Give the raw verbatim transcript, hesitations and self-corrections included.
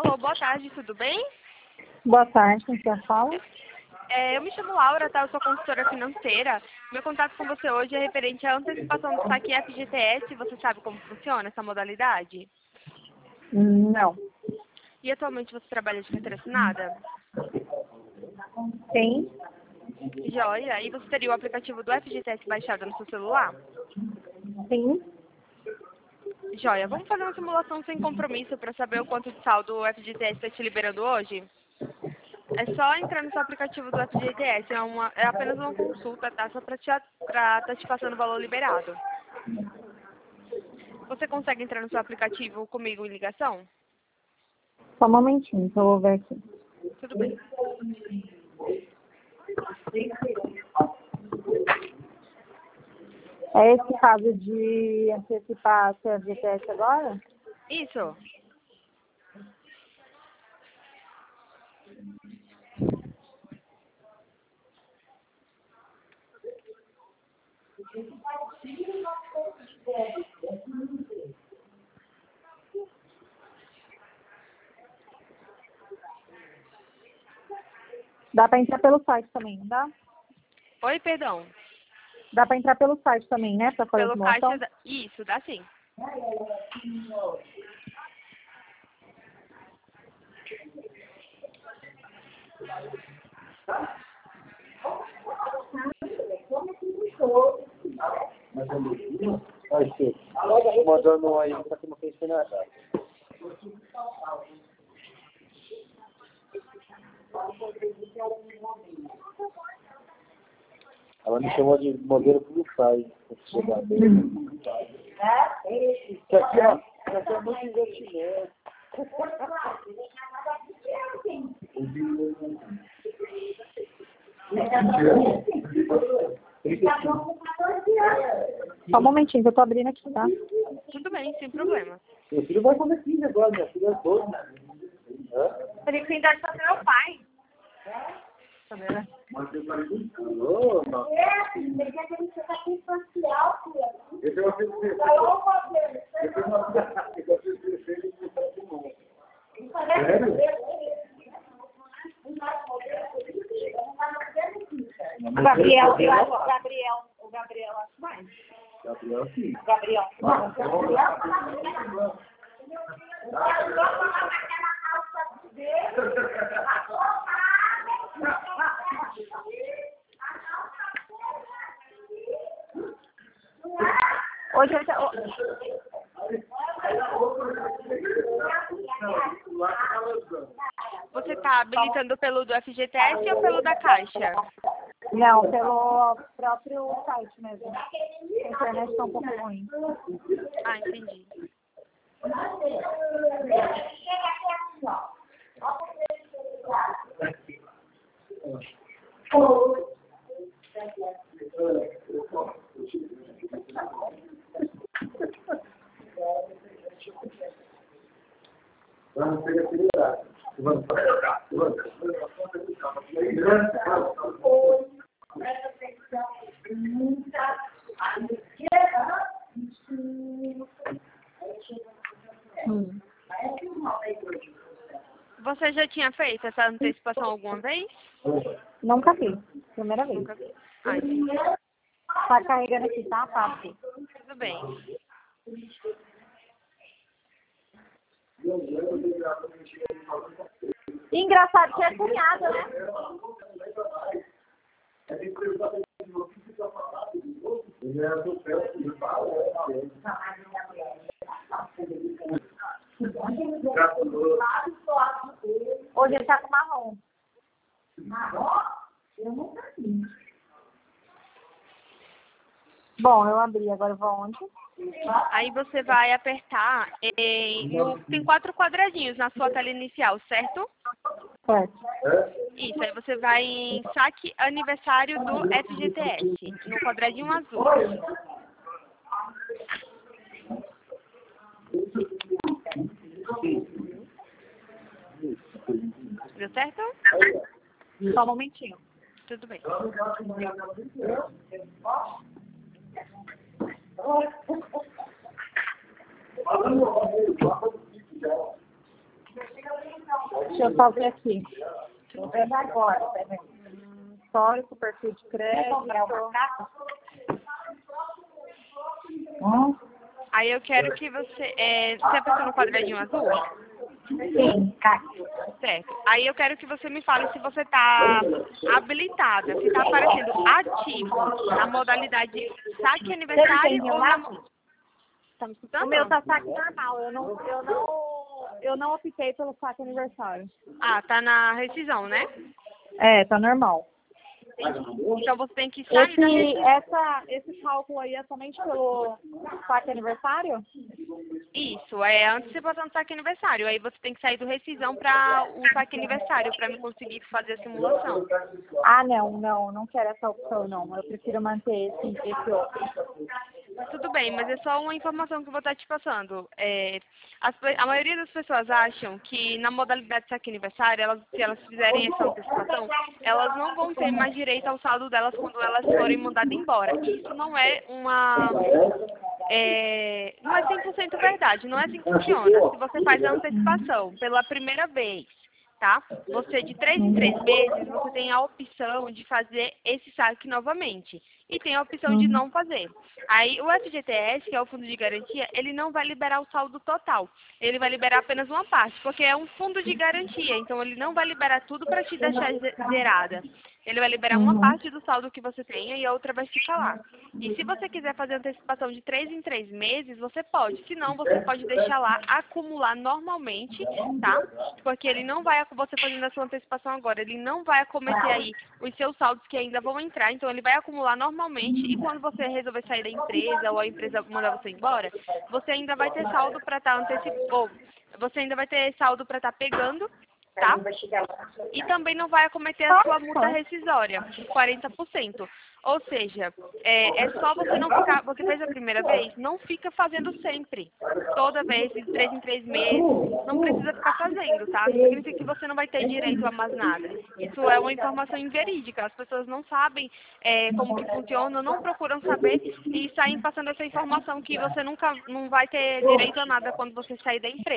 Alô, boa tarde, tudo bem? Boa tarde, quem quer fala? É, eu me chamo Laura, tá? Eu sou consultora financeira. Meu contato com você hoje é referente à antecipação do saque F G T S. Você sabe como funciona essa modalidade? Não. E atualmente você trabalha de carteira assinada? Sim? Joia. E você teria o aplicativo do F G T S baixado no seu celular? Sim? Joia. Vamos fazer uma simulação sem compromisso para saber o quanto de saldo o F G T S está te liberando hoje? É só entrar no seu aplicativo do F G T S, é, uma, é apenas uma consulta, tá? Só para estar tá te passando o valor liberado. Você consegue entrar no seu aplicativo comigo em ligação? Só um momentinho, que eu vou ver aqui. Tudo bem. É esse caso de antecipar a F G T S agora? Isso. Dá para entrar pelo site também, não dá? Oi, perdão. Dá para entrar pelo site também, né? Para fazer a Pelo caixa... simulação? Da... Isso, dá sim. Mandando aí para que não pense nada. Ela me chamou de modelo tudo sai. Isso aqui, ó, isso aqui é muito investimento. Só um momentinho, que eu tô abrindo aqui, tá? Tudo bem, sem problema. Meu filho vai fazer quinze agora, minha filha é doze. Ele tem idade para ser meu pai. Tá vendo, né? Mas você tá Alô, mano. É, filho, tem que acreditar que é social, filho. Esse é o filho dele. Falou, Fabrício. Esse é o filho dele. Sério? O Gabriel, eu acho, o Gabriel, o Gabriel acho mais. Gabriel, sim. Gabriel. Hoje eu já... Você está habilitando pelo do F G T S ou pelo da Caixa? Não, pelo próprio site mesmo. A internet está um pouco ruim. Ah, entendi. Vamos ter que acelerar. Vamos para Vamos. Hum. Você já tinha feito essa antecipação alguma vez? Nunca fiz. Primeira vez. Nunca fez. Ah, entendi. Tá carregando aqui, tá? Fácil. Tudo bem. Engraçado que é cunhada, né? Hoje ele tá com marrom. Marrom? Eu nunca vi. Bom, eu abri, agora eu vou onde? Aí você vai apertar em... no- tem quatro quadradinhos na sua tela inicial, certo? Certo. Isso, aí você vai em saque aniversário do F G T S, no quadradinho azul. Deu certo? Só um momentinho. Tudo bem. Falando, Deixa eu só ver aqui. Vou ver agora, peraí. Histórico, perfil de crédito. Hum? Aí eu quero que você... É, você apertou no quadradinho azul? Sim, tá. Certo. Aí eu quero que você me fale se você está habilitada, se está aparecendo ativo na modalidade saque aniversário ou na... Tá me escutando? O meu tá saque normal, eu não, eu não, eu não optei pelo saque aniversário. Ah, tá na rescisão, né? É, tá normal. Então você tem que sair da Esse, rescisão. essa, esse cálculo aí é somente pelo saque aniversário? Isso, é antecipação do saque aniversário. Aí você tem que sair do rescisão para o saque aniversário, para me conseguir fazer a simulação. Ah, não, não, não quero essa opção não. Eu prefiro manter esse, esse outro. Tudo bem, mas é só uma informação que eu vou estar te passando. É, as, a maioria das pessoas acham que na modalidade saque aniversário, elas, se elas fizerem essa antecipação, elas não vão ter mais direito ao saldo delas quando elas forem mandadas embora. Isso não é uma... É, não é cem por cento verdade, não é assim que funciona. Se você faz a antecipação pela primeira vez, tá? Você, de três em três meses, você tem a opção de fazer esse saque novamente. E tem a opção de não fazer. Aí, o F G T S, que é o Fundo de Garantia, ele não vai liberar o saldo total. Ele vai liberar apenas uma parte, porque é um fundo de garantia. Então, ele não vai liberar tudo para te deixar zerada. Ele vai liberar uma parte do saldo que você tenha e a outra vai ficar lá. E se você quiser fazer antecipação de três em três meses, você pode. Se não, você pode deixar lá acumular normalmente, tá? Porque ele não vai, você fazendo a sua antecipação agora, ele não vai acometer aí os seus saldos que ainda vão entrar. Então, ele vai acumular normalmente e quando você resolver sair da empresa ou a empresa mandar você embora, você ainda vai ter saldo para estar antecipando. Você ainda vai ter saldo para estar pegando, tá? E também não vai acometer a sua multa rescisória, de quarenta por cento. Ou seja, é, é só você não ficar, você fez a primeira vez, não fica fazendo sempre. Toda vez, de três em três meses, não precisa ficar fazendo, tá? Não significa que você não vai ter direito a mais nada. Isso é uma informação inverídica, as pessoas não sabem é, como que funciona, não procuram saber e saem passando essa informação que você nunca não vai ter direito a nada quando você sair da empresa.